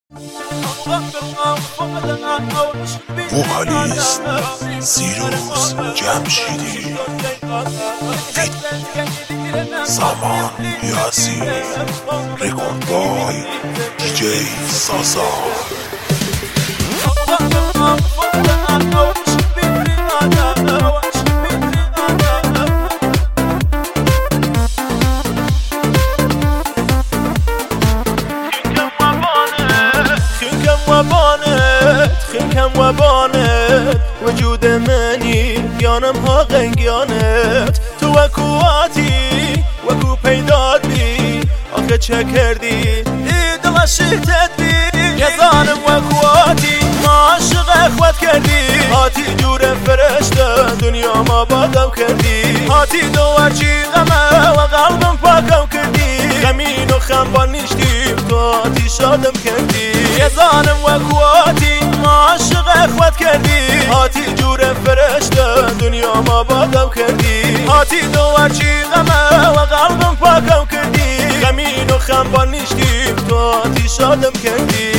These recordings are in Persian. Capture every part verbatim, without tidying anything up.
وکالیست سیروس جمشیدی، سامان یاسین، رکورد بای دیجی ساسا. خیکم و بانت وجود منی بیانم ها غنگیانت تو وکواتی وکو پیداد بی آخه چه کردی دی دلشیتت بی یزانم وکواتی ما عاشق اخوت کردی هاتی جور فرشته دنیا ما بادم کردی هاتی دوارچی غمه و قلبم پاکم کردی غمین و خنبان نیشتیم تو هاتی شادم کردی یزانم وکواتی ما عاشق اخوت کردی هاتی جور فرشته دنیا ما بادم کردی هاتی دوارچی غمه و قلبم پاکم کردی غمین و خنبان نیشتیم تو هاتی شادم کردی.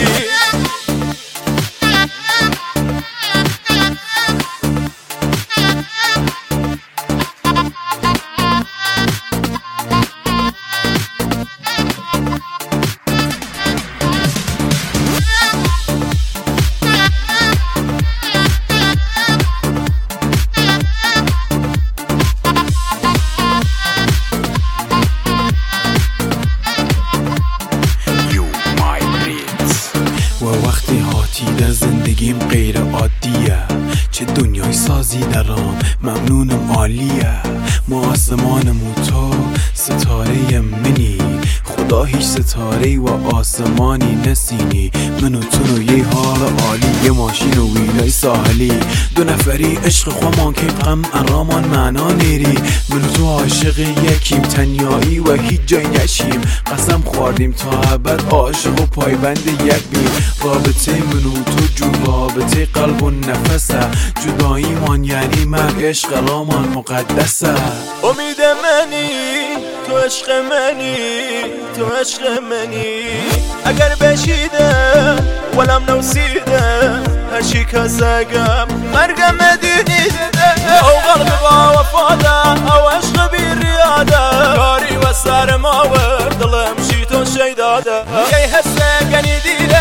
وقتی هاتی در زندگیم غیر عادیه، چه دنیای سازی درام ممنونم عالیه. ما آسمانم و تو ستاره منی، خدا هیچ ستاره و آسمانی نسینی. من و تو و یه حال عالی، یه ماشین و ویلای ساحلی، دو نفری عشق خوامان که غم ارامان معنا نیری. من و تو عاشق یکیم، تنیایی و هیچ جای نشیم. قسم خوردیم تا ابد عاشق و پایبند یک بیم. رابطه من و تو جو رابطه قلب و نفسه، جداییمان یعنی مرگ، عشق رامان مقدسه. امید منی تو عشق منی تو عشق منی، اگر بشیده ولم نوسیده هرچی کسگم مرگم مدینیده. او قلب با وفاده او عشق بی ریاده، کاری و سر ما ورد دلم شیتون شیداده. یه حسه گنی دیره